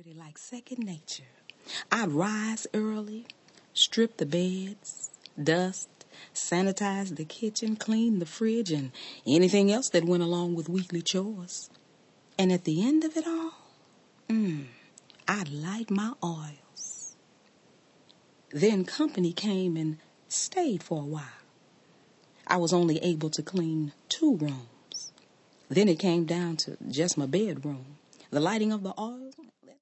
like second nature. I'd rise early, strip the beds, dust, sanitize the kitchen, clean the fridge, and anything else that went along with weekly chores. And at the end of it all, I'd light my oils. Then company came and stayed for a while. I was only able to clean 2 rooms. Then it came down to just my bedroom. The lighting of the oils,